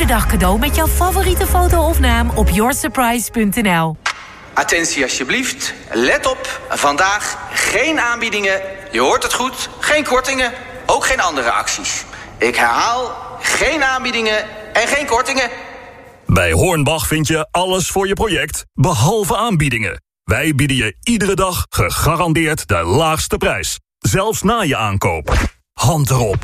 dag cadeau met jouw favoriete foto of naam op yoursurprise.nl. Attentie alsjeblieft, let op, vandaag geen aanbiedingen, je hoort het goed, geen kortingen, ook geen andere acties. Ik herhaal, geen aanbiedingen en geen kortingen. Bij Hornbach vind je alles voor je project, behalve aanbiedingen. Wij bieden je iedere dag gegarandeerd de laagste prijs. Zelfs na je aankoop. Hand erop.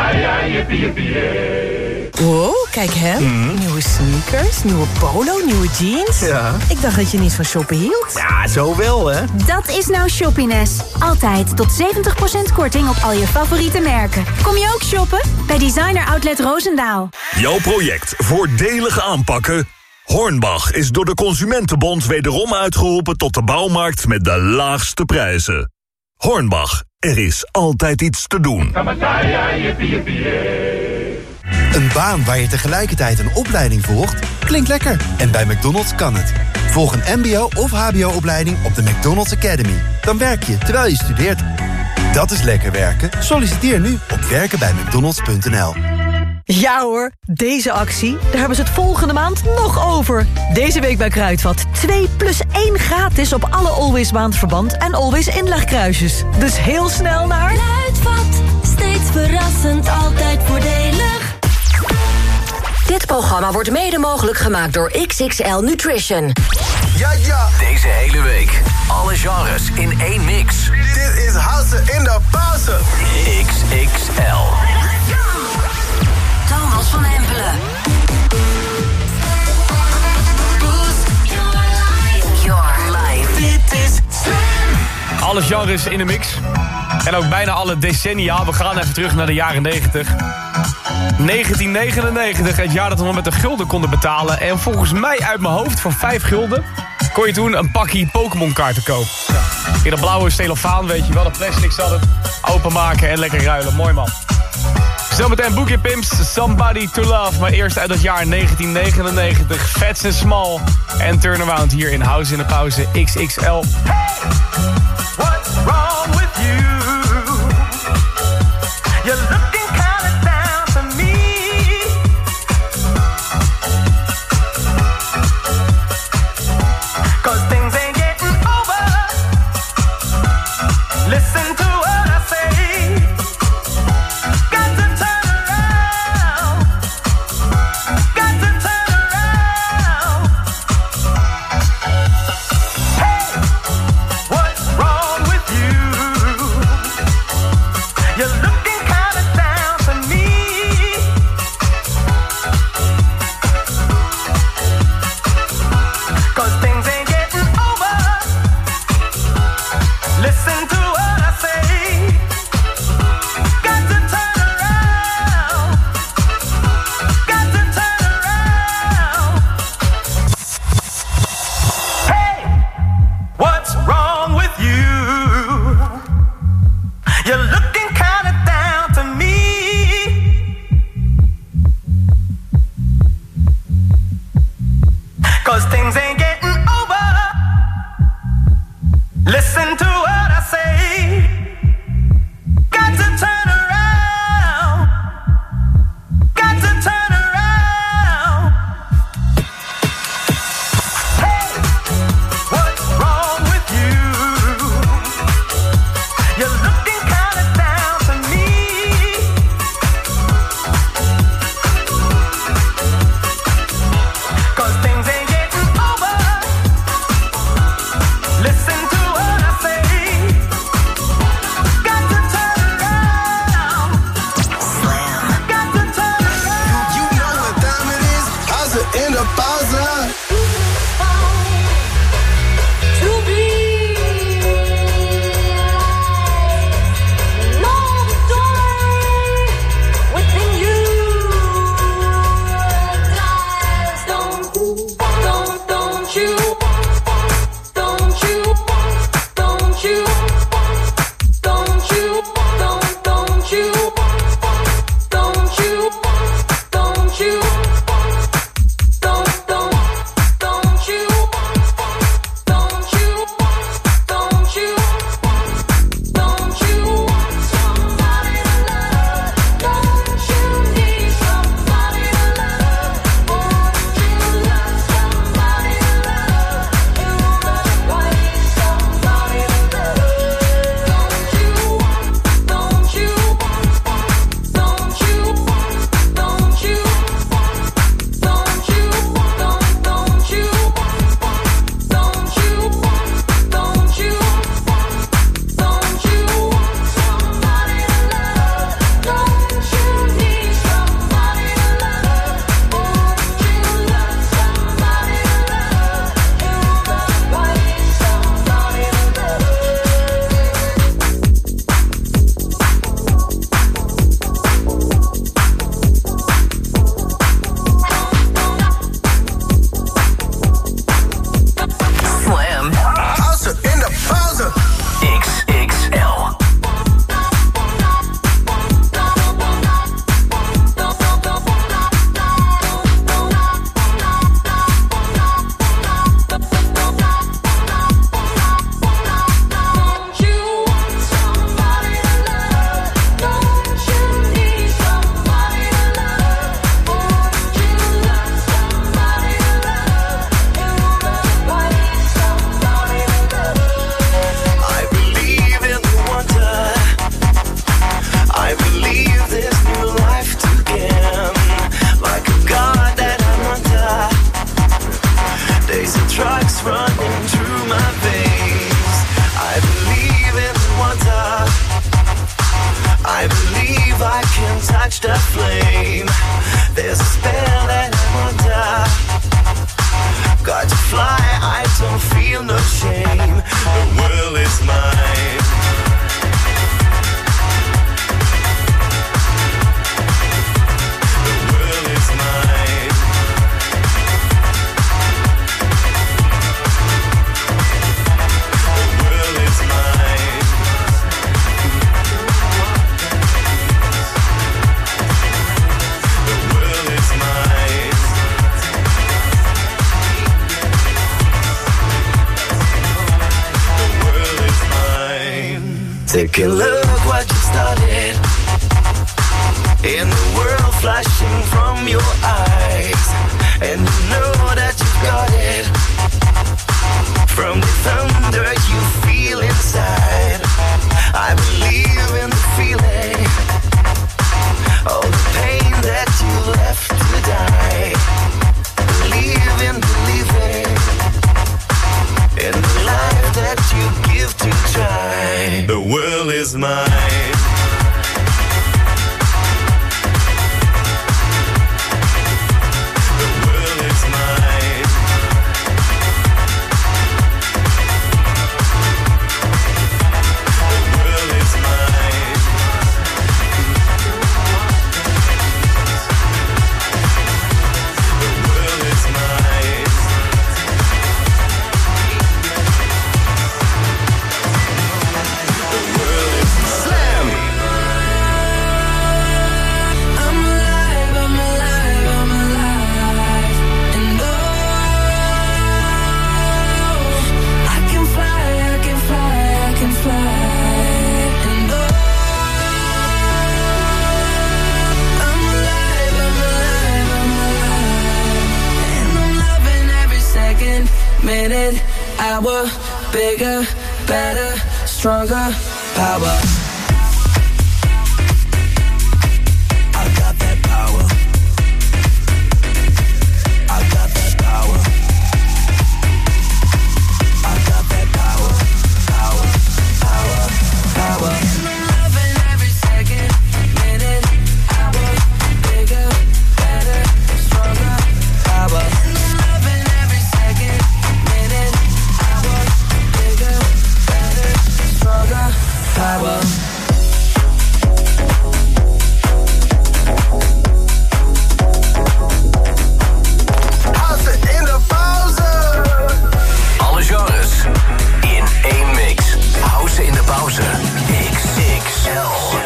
Wow, kijk hè. Nieuwe sneakers, nieuwe polo, nieuwe jeans. Ja. Ik dacht dat je niet van shoppen hield. Ja, zo wel hè. Dat is nou Shoppiness. Altijd tot 70% korting op al je favoriete merken. Kom je ook shoppen? Bij Designer Outlet Roosendaal. Jouw project voordelig aanpakken? Hornbach is door de Consumentenbond wederom uitgeroepen tot de bouwmarkt met de laagste prijzen. Hornbach, er is altijd iets te doen. Een baan waar je tegelijkertijd een opleiding volgt, klinkt lekker. En bij McDonald's kan het. Volg een mbo- of hbo-opleiding op de McDonald's Academy. Dan werk je terwijl je studeert. Dat is lekker werken. Solliciteer nu op werkenbijmcdonalds.nl. Ja hoor, deze actie, daar hebben ze het volgende maand nog over. Deze week bij Kruidvat. 2 + 1 gratis op alle Always maandverband en Always inlegkruisjes. Dus heel snel naar... Kruidvat, steeds verrassend, altijd voordelig. Dit programma wordt mede mogelijk gemaakt door XXL Nutrition. Ja. Deze hele week. Alle genres in één mix. Dit is House in de Pauze. XXL. Thomas van Hempelen. Your life. Dit is Slam. Alle genres in de mix. En ook bijna alle decennia. We gaan even terug naar de jaren 90. 1999, het jaar dat we met een gulden konden betalen. En volgens mij uit mijn hoofd voor 5 gulden... kon je toen een pakje Pokémon kaarten kopen. In dat blauwe celofaan, weet je wel, dat plastic zat het. Openmaken en lekker ruilen, mooi man. Zometeen Boekje Pimps, Somebody to Love. Maar eerst uit het jaar 1999, Fats and Small en Turnaround hier in House in de Pauze XXL. Hey, what's wrong with you? You're looking kinda down for me. Cause things ain't getting over. Listen to what I say. Got to turn around. Got to turn around. Hey, Take a look what you started. In the world flashing from your eyes. And you know that you got it. From the thunder you feel inside. I believe in the feeling. All the pain that you left to die. Believe in believing. In the life that you give to try. The world is mine. Minute, hour, bigger, better, stronger, power. I got that power. I got that power. I got that power. Power, power, power. Loving every second, minute, hour, bigger, better, stronger, power. Power. Alle genres in één mix. House in de pauze. XXL.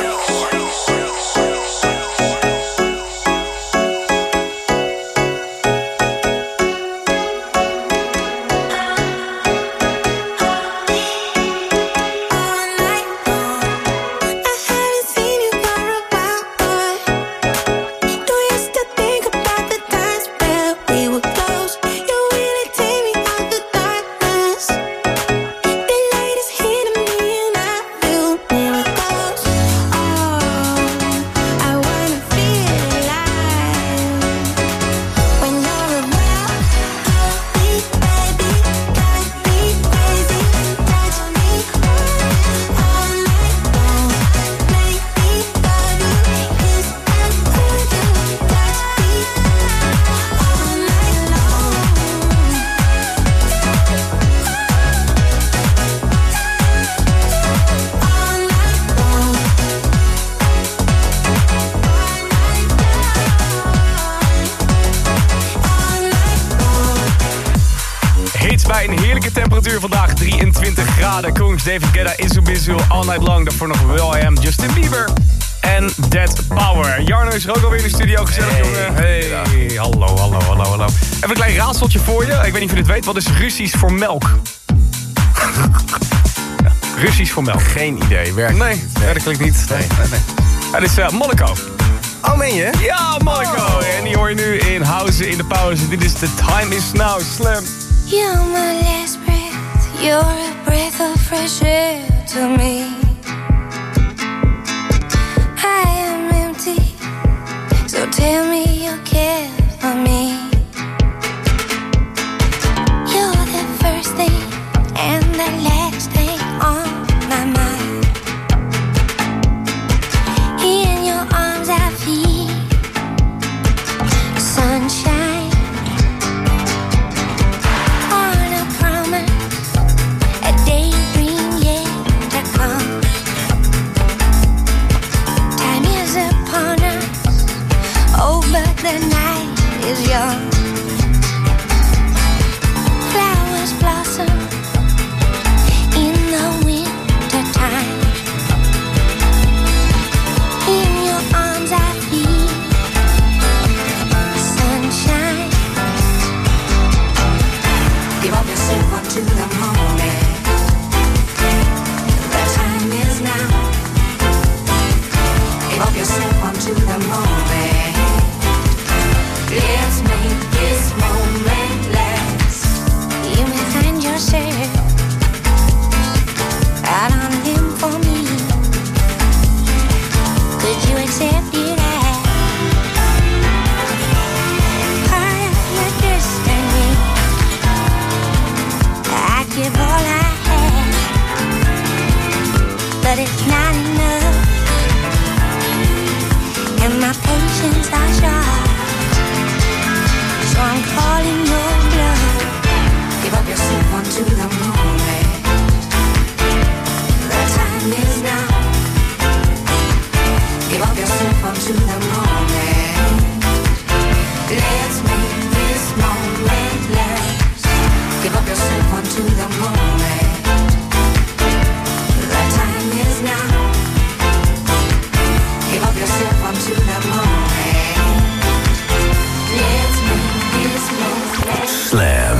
Bij een heerlijke temperatuur vandaag, 23 graden. Kongs, David Guetta, Izubizu, All Night Long. Daarvoor nog Will I Am, Justin Bieber en Dead Power. Jarno is er ook alweer in de studio. Gezellig, jongen. Hey, hallo. Even een klein raadseltje voor je. Ik weet niet of je dit weet. Wat is Russisch voor melk? Russisch voor melk. Geen idee, werkelijk niet. Werkelijk niet. Nee. Het is Monaco. Oh, meen je? Ja, Monaco. En die hoor je nu in House in de pauze. Dit is The Time Is Now, Slam. You're my last breath, you're a breath of fresh air to me. I am empty, so tell me you care for me. You're the first thing and the last thing on my mind. In your arms I feel sunshine. The night I'm calling your bluff. Give up yourself onto the moment. The time is now. Give up yourself onto the moment. Let's make this moment last. Give up yourself onto the moment. The time is now. Give up yourself onto the moment. Let's make this moment last. Slam.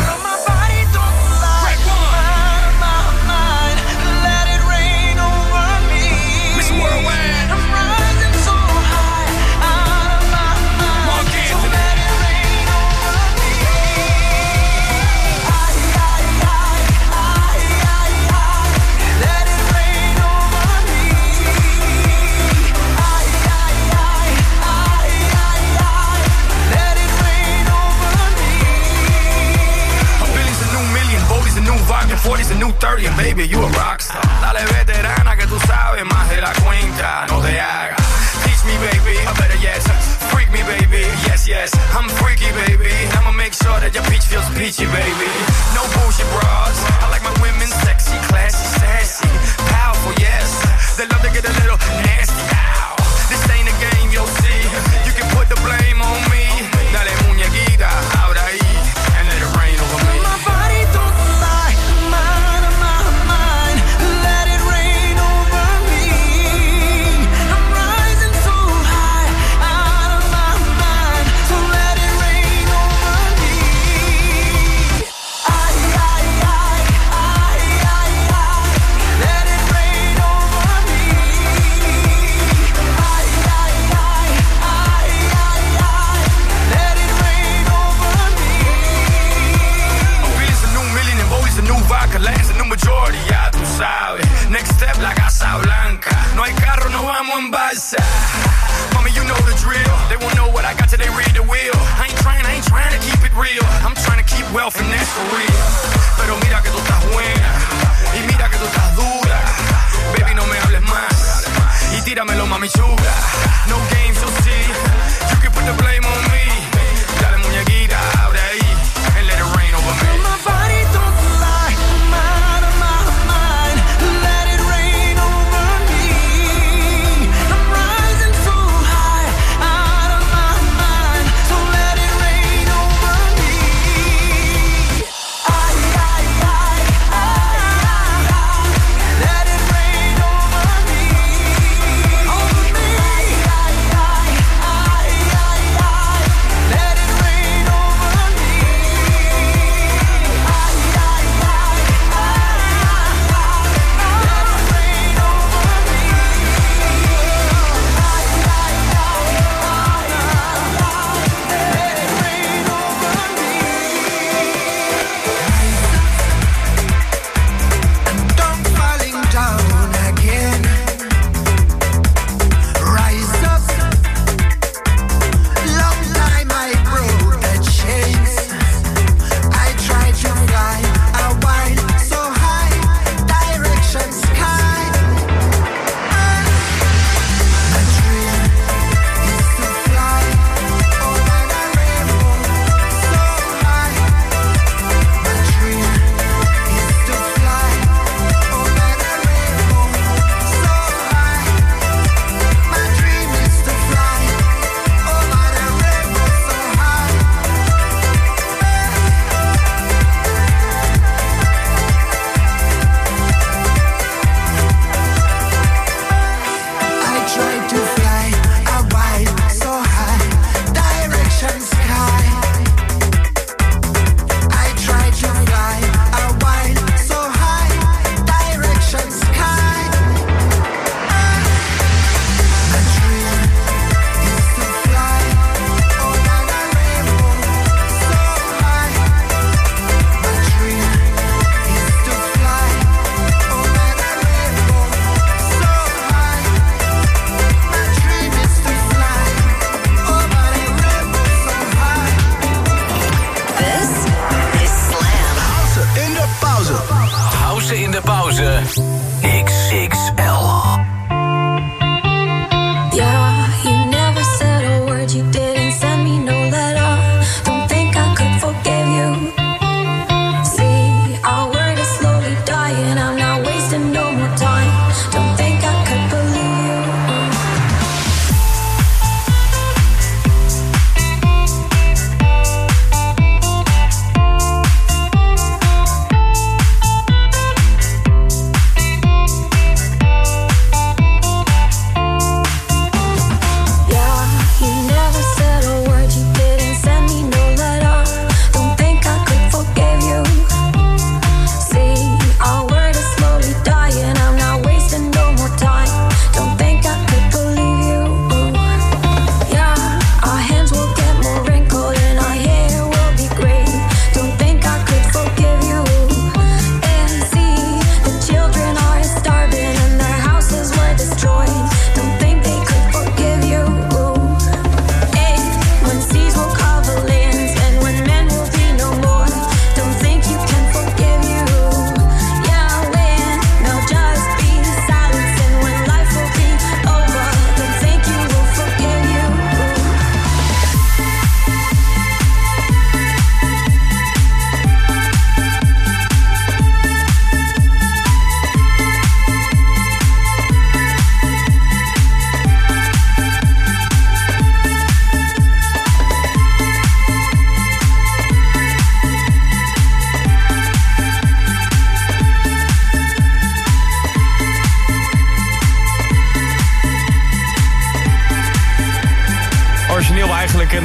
Forty's a new 30 and baby, you a rockstar. Dale veterana que tú sabes más de la cuenta, no te hagas. Teach me baby, I better yes. Freak me baby, yes yes. I'm freaky baby, I'ma make sure that your peach feels peachy baby. No bullshit bras, I like my women sexy, classy, sassy, powerful yes. They love to get a little nasty. Ow. This ain't a game, you'll see. You can put the blame on me. Dale muñequita, ahora ahí, and let it rain over me. My body don't lie.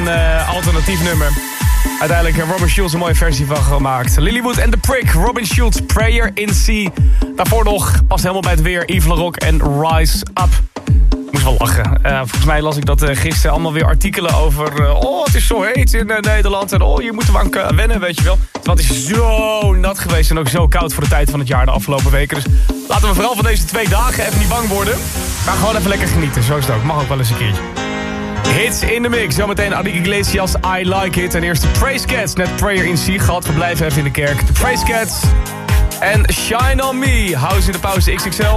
een alternatief nummer. Uiteindelijk Robin Schulz een mooie versie van gemaakt. Lilywood en The Prick, Robin Schulz, Prayer in C. Daarvoor nog, past helemaal bij het weer, Yves Laroque en Rise Up. Moest wel lachen. Volgens mij las ik dat gisteren allemaal weer artikelen over... het is zo heet in Nederland en je moet er aan wennen, weet je wel. Want het is zo nat geweest en ook zo koud voor de tijd van het jaar de afgelopen weken. Dus laten we vooral van deze 2 dagen even niet bang worden. Maar gewoon even lekker genieten, zo is het ook. Mag ook wel eens een keertje. Hits in de mix. Zometeen Adi Iglesias, I Like It. En eerst de Praise Cats, net Prayer in C gehad. We blijven even in de kerk. De Praise Cats en Shine On Me. House in de pauze XXL.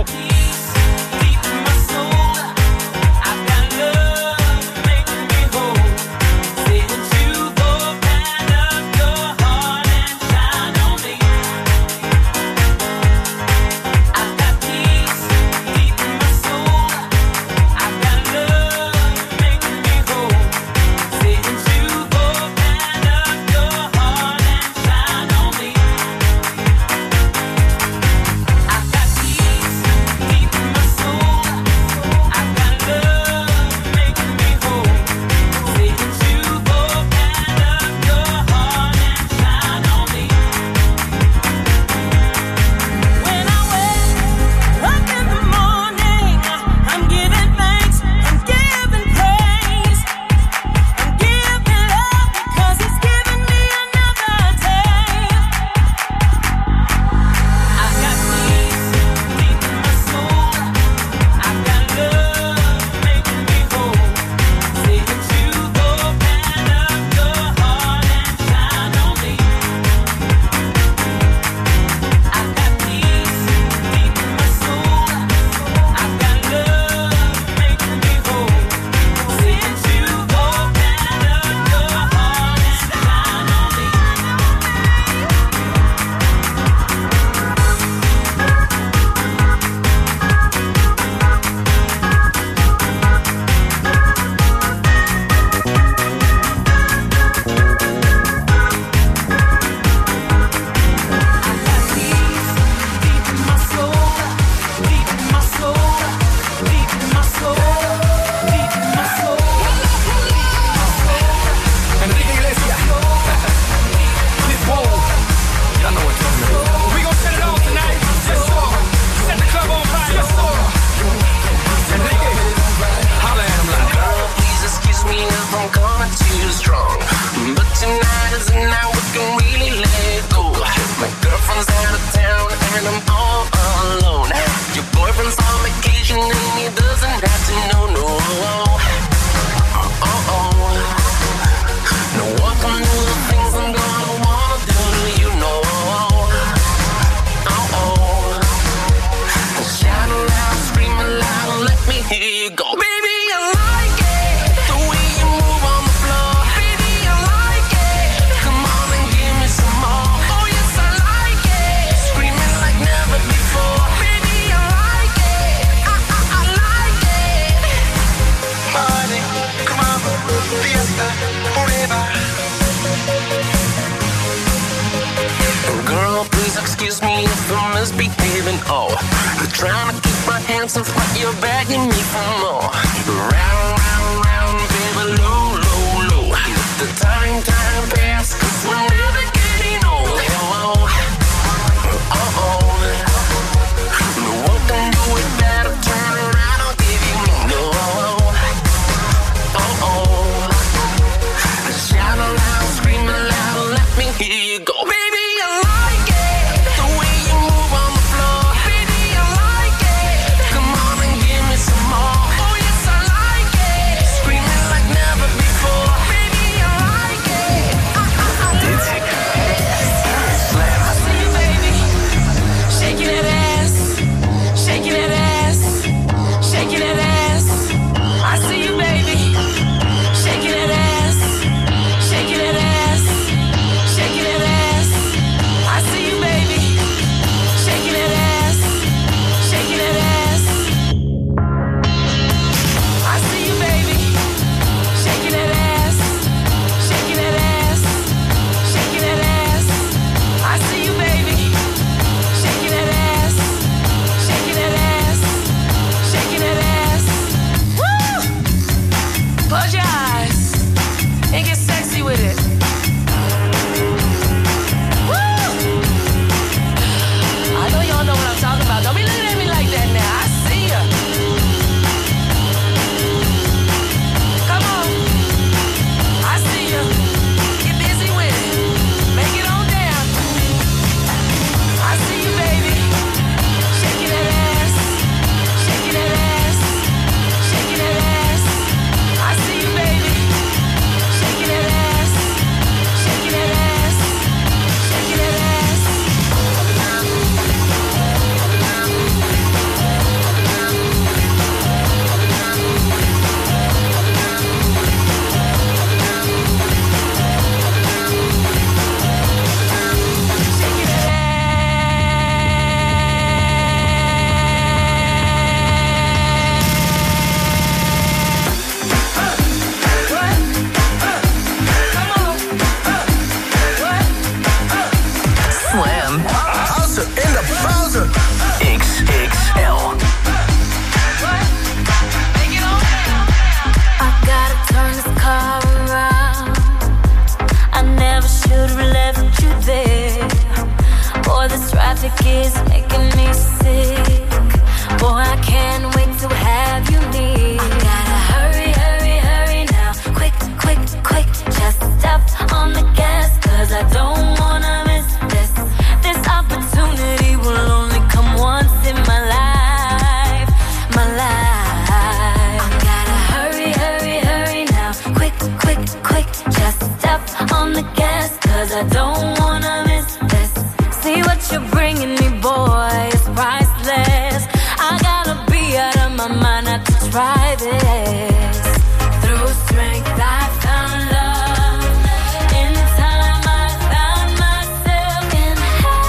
is making me sick. Boy, I can't wait to have you near. I gotta hurry, hurry, hurry now. Quick, quick, quick, just step on the gas, 'cause I don't wanna miss this. This opportunity will only come once in my life, my life. I gotta hurry, hurry, hurry now. Quick, quick, quick, just step on the gas, 'cause I don't wanna miss this. See what you're bringing me, boy, it's priceless. I gotta be out of my mind not to try this. Through strength I found love. In time I found myself in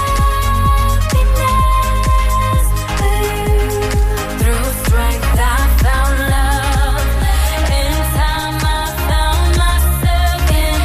happiness with you. Through strength I found love. In time I found myself in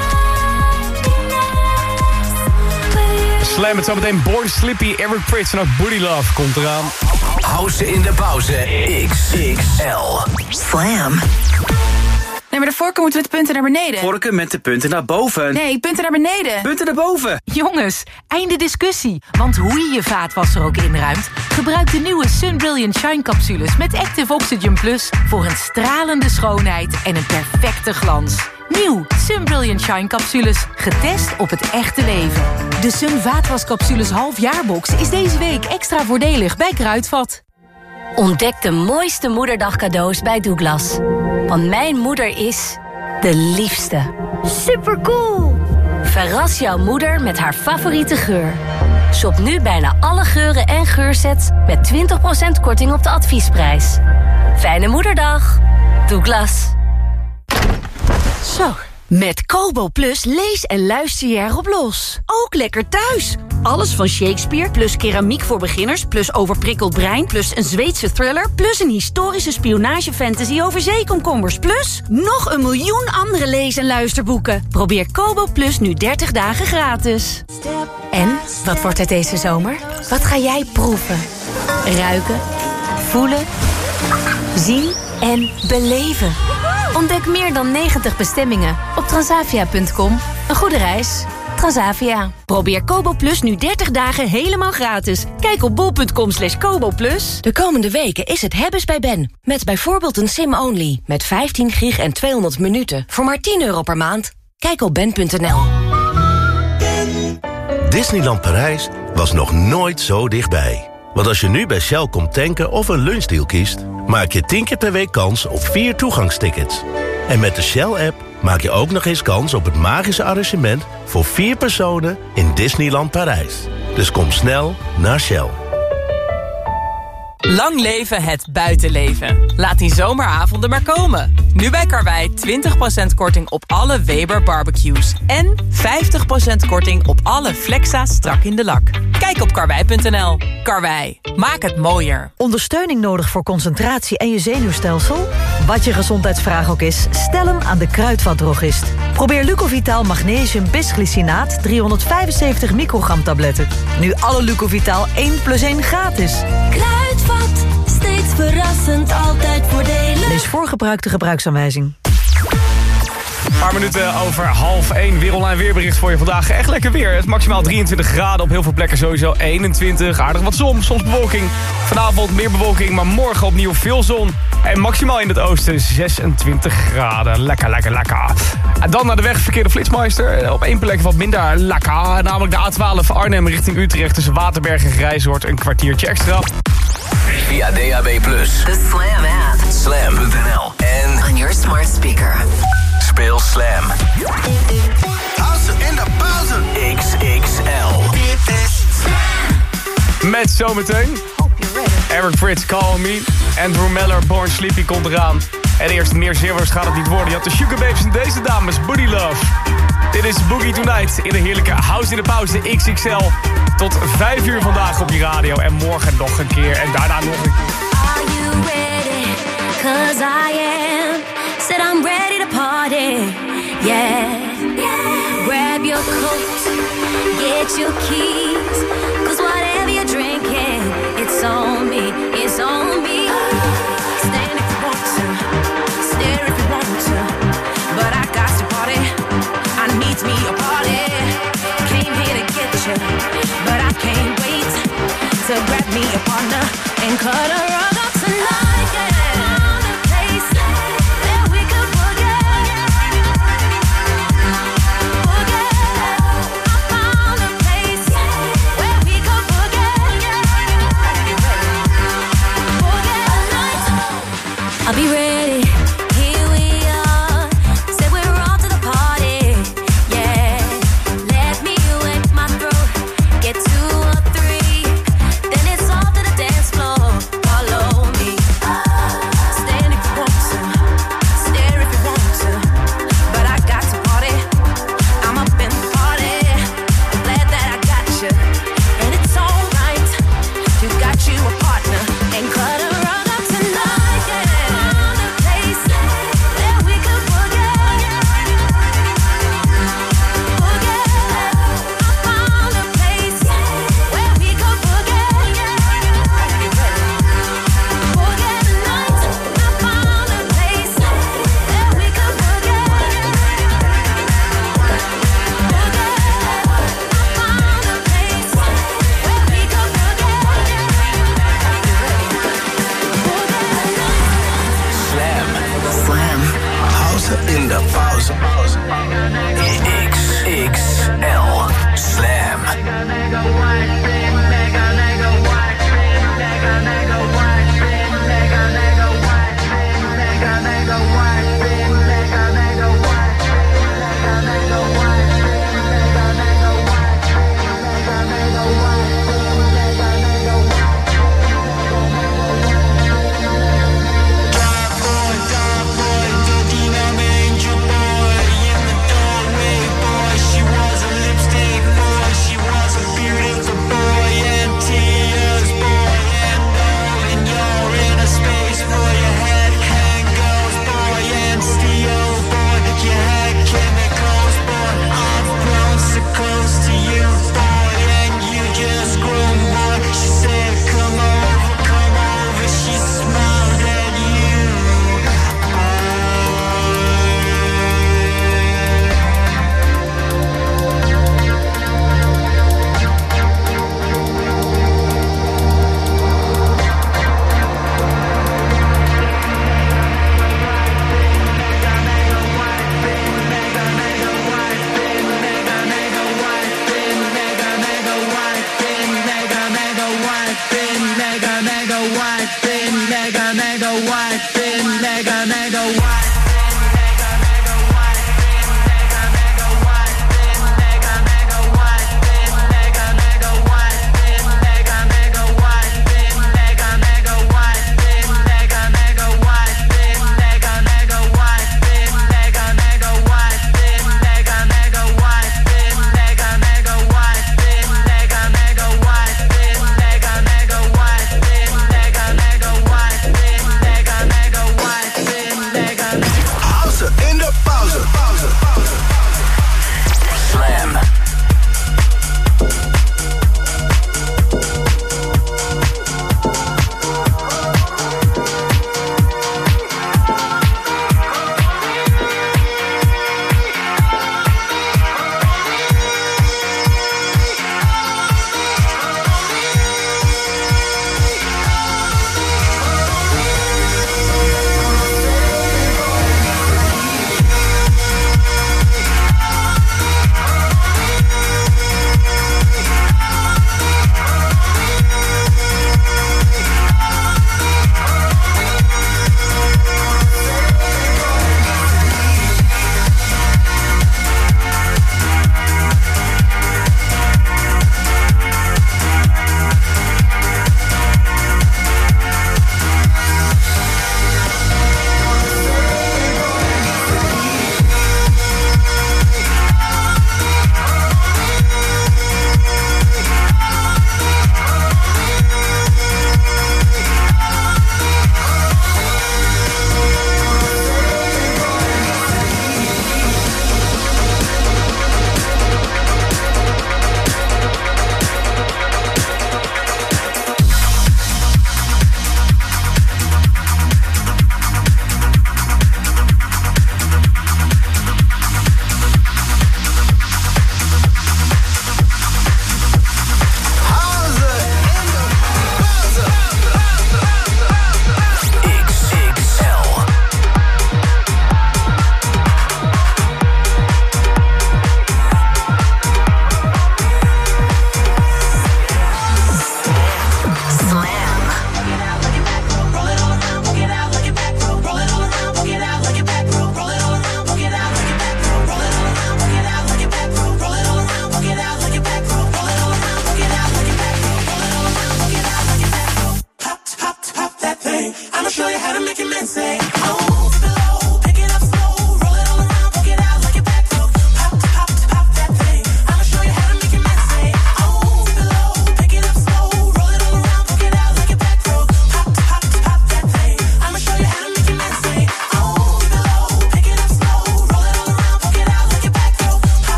happiness with you. Slam met zometeen Born Slippy, Eric Prydz en ook Booty Love komt eraan. House in de pauze XXL. Slam. Nee, maar daarvoor moeten we de punten naar beneden. Vorken met de punten naar boven. Nee, punten naar beneden. Punten naar boven. Jongens, einde discussie. Want hoe je je vaatwasser ook inruimt, gebruik de nieuwe Sun Brilliant Shine capsules met Active Oxygen Plus voor een stralende schoonheid en een perfecte glans. Nieuw Sun Brilliant Shine capsules, getest op het echte leven. De Sun vaatwascapsules halfjaarbox is deze week extra voordelig bij Kruidvat. Ontdek de mooiste moederdag cadeaus bij Douglas. Want mijn moeder is de liefste. Supercool! Verras jouw moeder met haar favoriete geur. Shop nu bijna alle geuren en geursets met 20% korting op de adviesprijs. Fijne moederdag. Douglas. Zo, met Kobo Plus lees en luister je erop los. Ook lekker thuis. Alles van Shakespeare, plus keramiek voor beginners, plus overprikkeld brein, plus een Zweedse thriller, plus een historische spionage-fantasy over zeekomkommers, plus nog 1 miljoen andere lees- en luisterboeken. Probeer Kobo Plus nu 30 dagen gratis. En, wat wordt het deze zomer? Wat ga jij proeven? Ruiken? Voelen? Zien en beleven? Ontdek meer dan 90 bestemmingen op transavia.com. Een goede reis. Transavia. Probeer Kobo Plus nu 30 dagen helemaal gratis. Kijk op bol.com/Kobo Plus. De komende weken is het hebben's bij Ben. Met bijvoorbeeld een SIM-only. Met 15 gig en 200 minuten. Voor maar €10 per maand. Kijk op ben.nl. Disneyland Parijs was nog nooit zo dichtbij. Want als je nu bij Shell komt tanken of een lunchdeal kiest, maak je 10 keer per week kans op 4 toegangstickets. En met de Shell-app maak je ook nog eens kans op het magische arrangement voor 4 personen in Disneyland Parijs. Dus kom snel naar Shell. Lang leven het buitenleven. Laat die zomeravonden maar komen. Nu bij Karwei 20% korting op alle Weber barbecues. En 50% korting op alle Flexa strak in de lak. Kijk op karwei.nl. Karwei, maak het mooier. Ondersteuning nodig voor concentratie en je zenuwstelsel? Wat je gezondheidsvraag ook is, stel hem aan de Kruidvatdrogist. Probeer Lucovitaal Magnesium Bisglycinaat 375 microgram tabletten. Nu alle Lucovitaal 1+1 gratis. Kruidvat, steeds verrassend, altijd voordelig. Lees voorgebruikte gebruiksaanwijzing. Een paar minuten over 12:30. Weer online weerbericht voor je vandaag. Echt lekker weer. Het is maximaal 23 graden. Op heel veel plekken sowieso 21. Aardig wat zon, soms bewolking. Vanavond meer bewolking, maar morgen opnieuw veel zon. En maximaal in het oosten 26 graden. Lekker, lekker, lekker. En dan naar de wegverkeer de Flitsmeister. Op één plek wat minder lekker. Namelijk de A12 Arnhem richting Utrecht. Tussen Waterberg en Grijzoord een kwartiertje extra. Via DAB+. The Slam app. Slam.nl. En On your smart speaker. speel Slam. House in de pauze. XXL. Met zometeen Eric Prydz, Call Me. Andrew Meller, Born Sleepy komt eraan. En eerst meer zeeuwers gaat het niet worden. Je had de Sugar Babes en deze dames, Booty Love. Dit is Boogie Tonight in de heerlijke House in de Pauze XXL. Tot 5 uur vandaag op je radio. En morgen nog een keer. En daarna nog een keer. Are you ready? 'Cause I am. Said I'm ready to party. Yeah. Grab your coat. Get your keys. 'Cause whatever you're drinking, it's on me. It's on me. Stand if you want to. Stare if you want to. But I got to party. I need me a party. Came here to get you. But I can't wait. cut a rug up tonight, yeah. Found a place where we could forget. I found a place where we could forget. I'll be ready. Here we are. Said we're off to the party. Yeah. Let me wet my throat. Get 2 or 3. Then it's off to the dance floor. Follow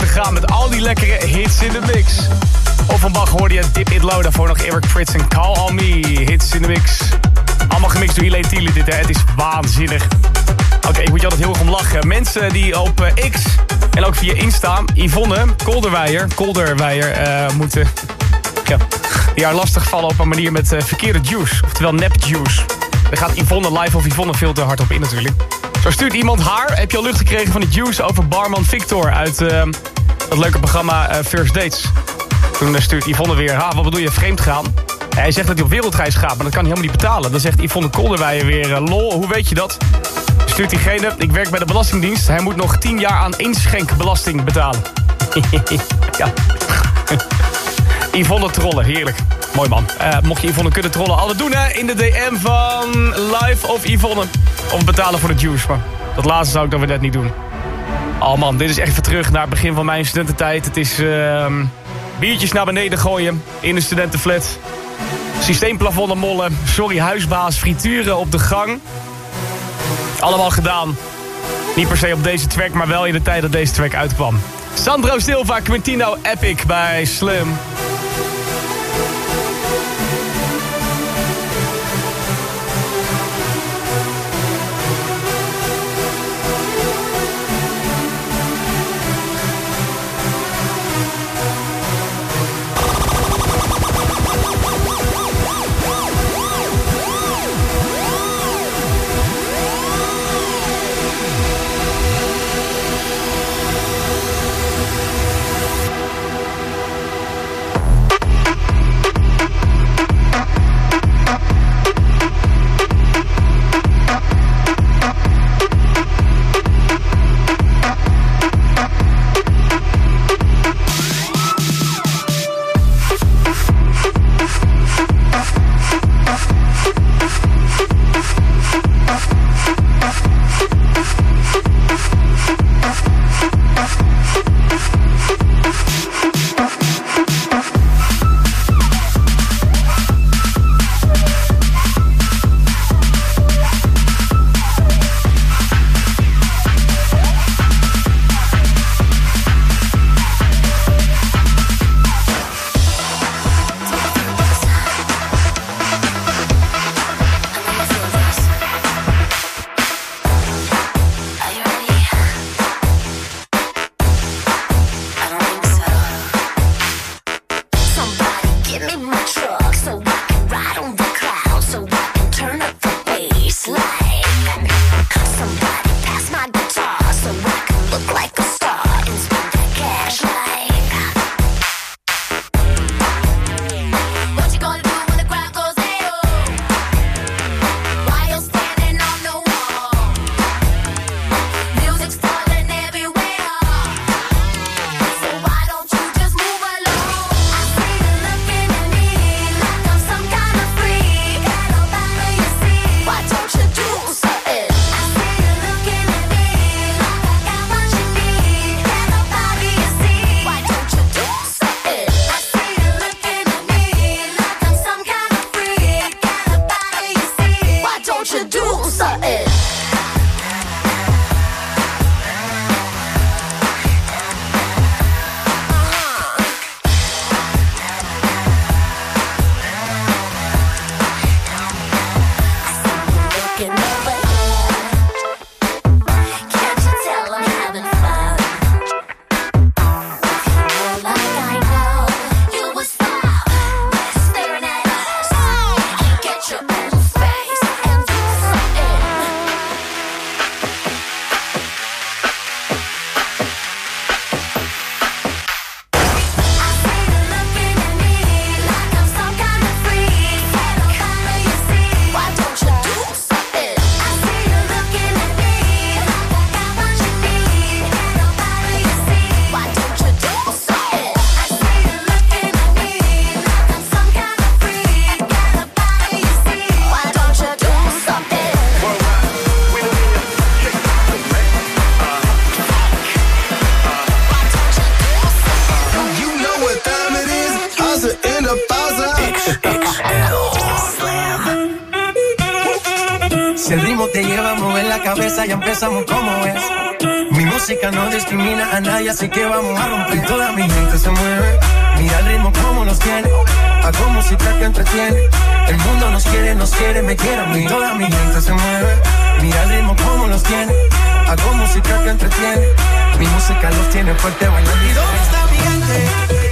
gegaan met al die lekkere hits in de mix. Offenbach hoorde je Dip It Low, daarvoor nog Eric Prydz en Call On Me. Hits in de mix. Allemaal gemixt door Elaine Thiele dit, hè. Het is waanzinnig. Oké, ik moet je altijd heel erg om lachen. Mensen die op X en ook via Insta, Yvonne Kolderweijer moeten... Ja, die haar lastig vallen op een manier met verkeerde juice. Oftewel nep juice. Daar gaat Yvonne live of Yvonne veel te hard op in natuurlijk. Zo stuurt iemand haar. Heb je al lucht gekregen van de juice over barman Victor uit dat leuke programma First Dates. Toen stuurt Yvonne weer, wat bedoel je, vreemd gaan? Hij zegt dat hij op wereldreis gaat, maar dat kan hij helemaal niet betalen. Dan zegt Yvonne Kolderweijer weer, lol, hoe weet je dat? Stuurt diegene, ik werk bij de Belastingdienst. Hij moet nog 10 jaar aan inschenkbelasting betalen. Ja. Yvonne trollen, heerlijk. Mooi man. Mocht je Yvonne kunnen trollen, altijd doen hè. In de DM van Live of Yvonne. Of betalen voor de juice, maar dat laatste zou ik dan weer net niet doen. Oh man, dit is echt even terug naar het begin van mijn studententijd. Het is biertjes naar beneden gooien in de studentenflat. Systeemplafonnen mollen. Sorry huisbaas, frituren op de gang. Allemaal gedaan. Niet per se op deze track, maar wel in de tijd dat deze track uitkwam. Sandro Silva, Quintino Epic bij Slim. Si el ritmo te lleva a mover la cabeza, ya empezamos como es. Mi música no discrimina a nadie, así que vamos a romper. Toda mi gente se mueve, mira el ritmo como nos tiene. Hago música que entretiene. El mundo nos quiere, me quiere a mí. Toda mi gente se mueve, mira el ritmo como nos tiene. Hago música que entretiene. Mi música los tiene fuerte bailando. ¿Y dónde está mi gente?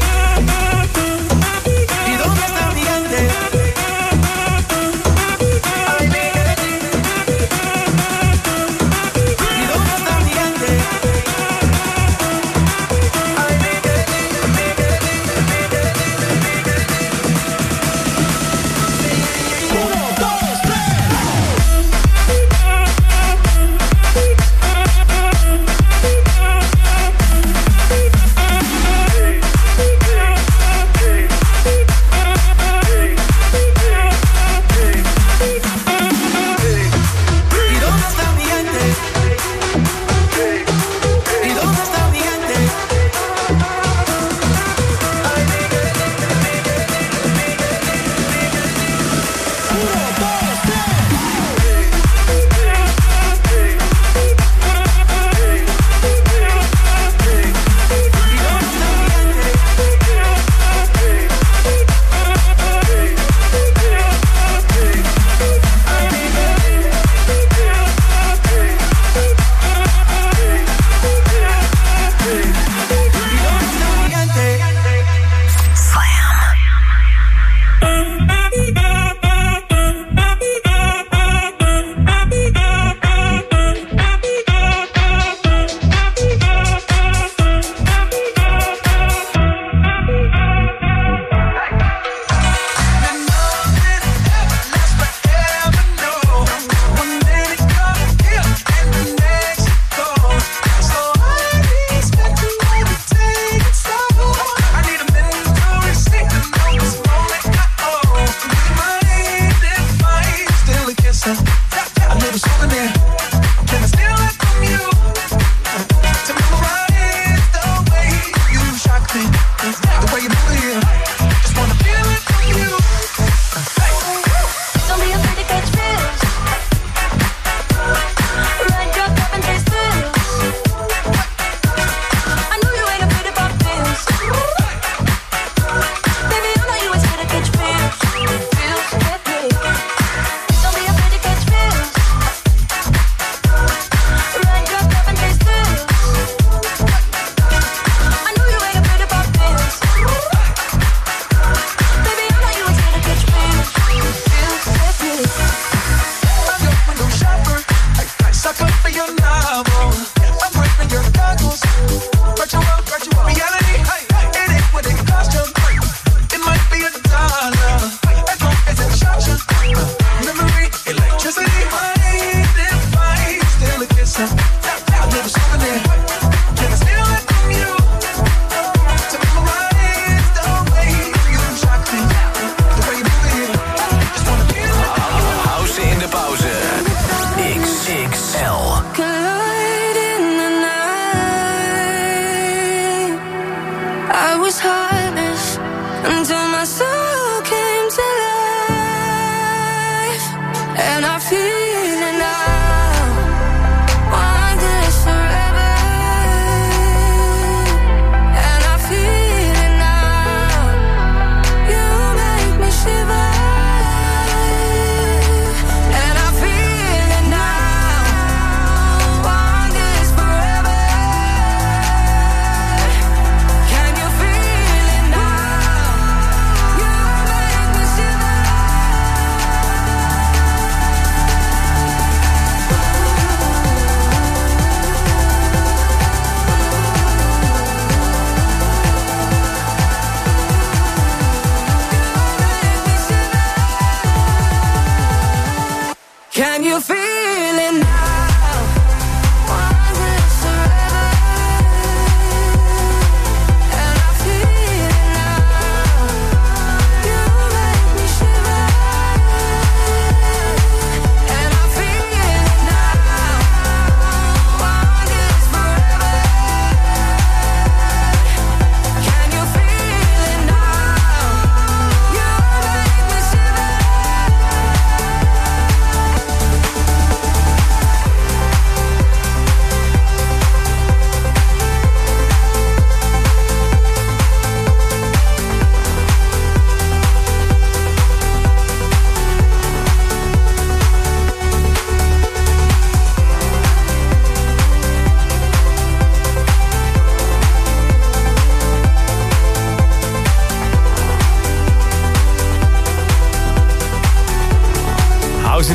¿Y dónde está mi gente?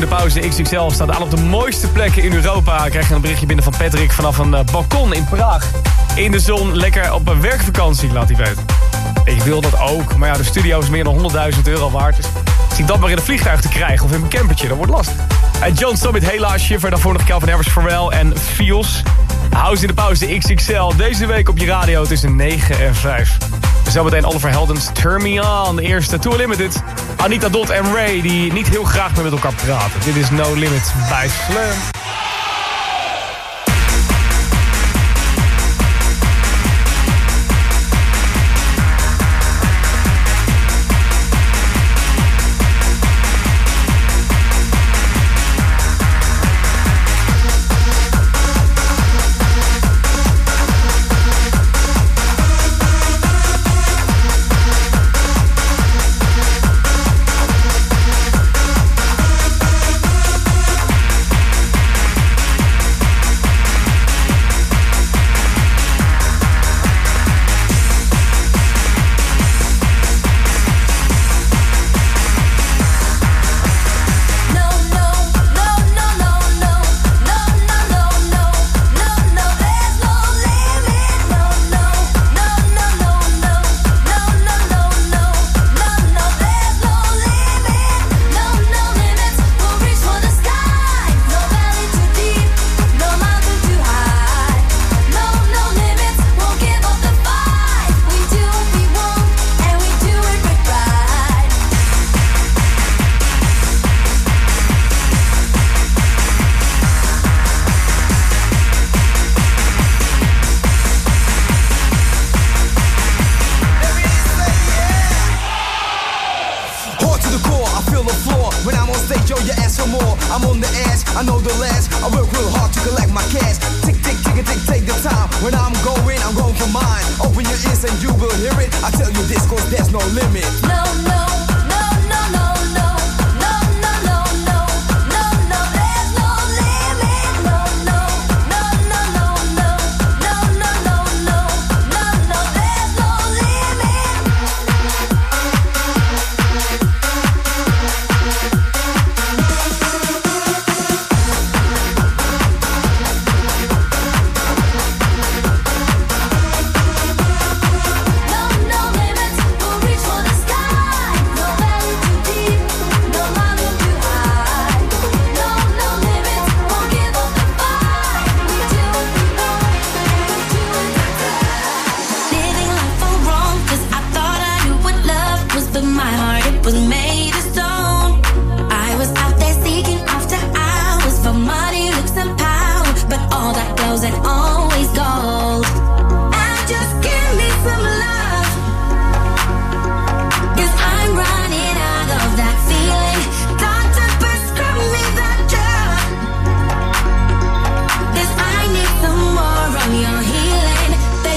in de pauze XXL staat aan op de mooiste plekken in Europa. Krijg je een berichtje binnen van Patrick vanaf een balkon in Praag. In de zon, lekker op een werkvakantie, laat hij weten. Ik wil dat ook, maar ja, de studio is meer dan €100.000 waard. Dus als ik dat maar in een vliegtuig te krijgen of in een campertje, dat wordt lastig. John Summit, helaas, Schiffer, daarvoor nog Calvin Harris, Pharrell en Fios. House in de pauze XXL, deze week op je radio tussen 9 en 5. Zometeen Oliver Heldens, Turn Me On. De eerste Too Limited. Anita Dot en Ray, die niet heel graag meer met elkaar praten. Dit is No Limit bij Slam.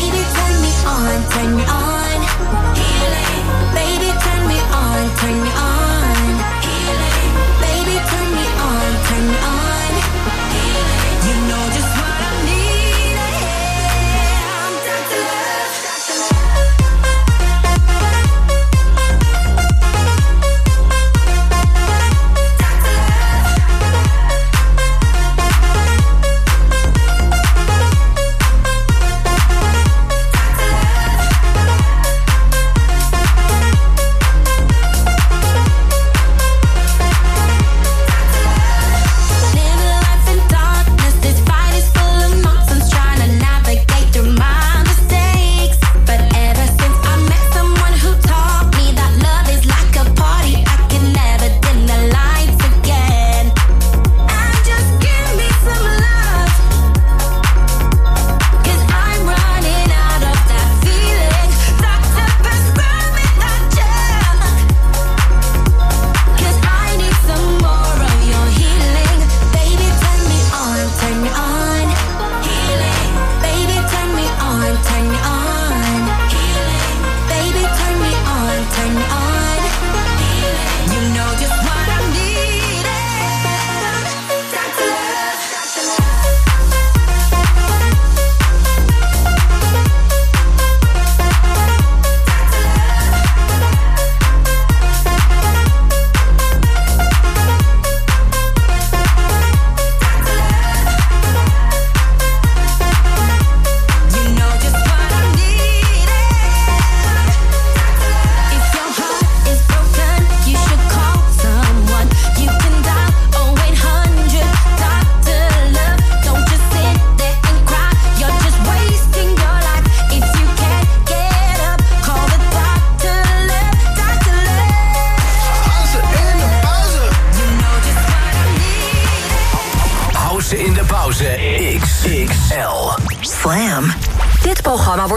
Turn me on,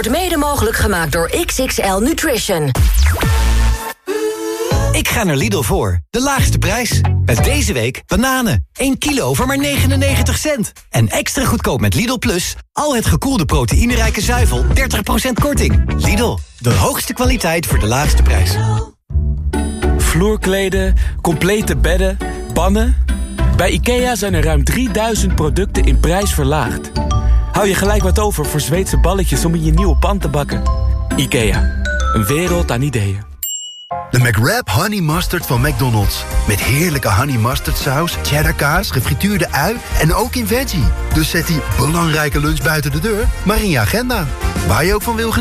wordt mede mogelijk gemaakt door XXL Nutrition. Ik ga naar Lidl voor. De laagste prijs. Met deze week bananen. 1 kilo voor maar 99 cent. En extra goedkoop met Lidl Plus. Al het gekoelde proteïnerijke zuivel. 30% korting. Lidl. De hoogste kwaliteit voor de laagste prijs. Vloerkleden, complete bedden, pannen. Bij IKEA zijn er ruim 3000 producten in prijs verlaagd. Hou je gelijk wat over voor Zweedse balletjes om in je nieuwe pan te bakken. IKEA. Een wereld aan ideeën. De McWrap Honey Mustard van McDonald's. Met heerlijke honey mustard saus, cheddar kaas, gefrituurde ui en ook in veggie. Dus zet die belangrijke lunch buiten de deur, maar in je agenda. Waar je ook van wil genieten.